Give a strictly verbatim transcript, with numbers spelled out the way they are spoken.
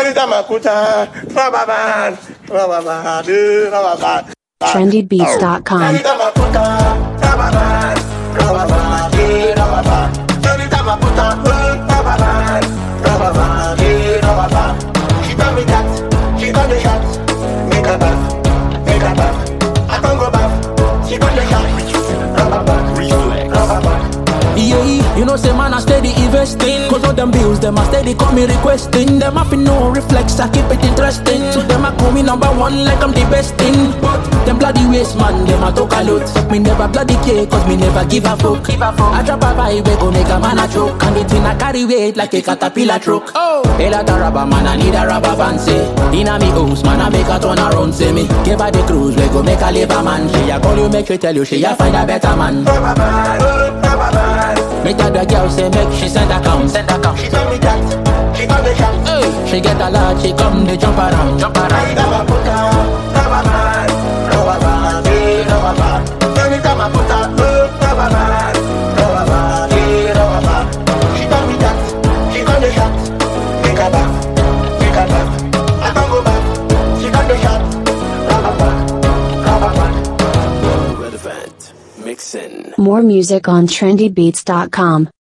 Anytime I put her, rubber band, rubber band, rubber band. trendy beats dot com. Anytime I put her, rubber band, rubber band, rubber band. Anytime I put her, rubber band, rubber band, rubber band. She tell me that, she got the shot. Make her bath, make her bath. I can't go back, she got the shot. Rubber band, rubber band. Yeah, you know say man I steady investing. Cause all them bills, them I steady call me requesting. Them have no reflex, I keep it interesting. So them I call me number one like I'm the best thing. But them bloody waste man, them I talk a lot. Me never bloody care, cause me never give a fuck. Give a fuck. I drop a vibe, we go make a man a choke. And the thing I carry weight like a caterpillar truck. Oh, they like a rubber man, I need a rubber band say. Inna me house, man I make a turn around say me. Give her the cruise, we go make a labor man. She a call you, make she tell you, she a find a better man. Rubber band, rubber band. Make that the girl say make she send account, send account. She tell me that, she got the shot. Hey, she get a lot, she come, they jump around, jump around. Anytime I put her, rubber band, rubber band, rubber band. Anytime I put her, rubber band, rubber band, rubber band. She tell me that, she got the shot. Make her back, make her back. I can't go back, she got the shot. Rubber band, rubber band. Relevant mixing. More music on trendy beats dot com.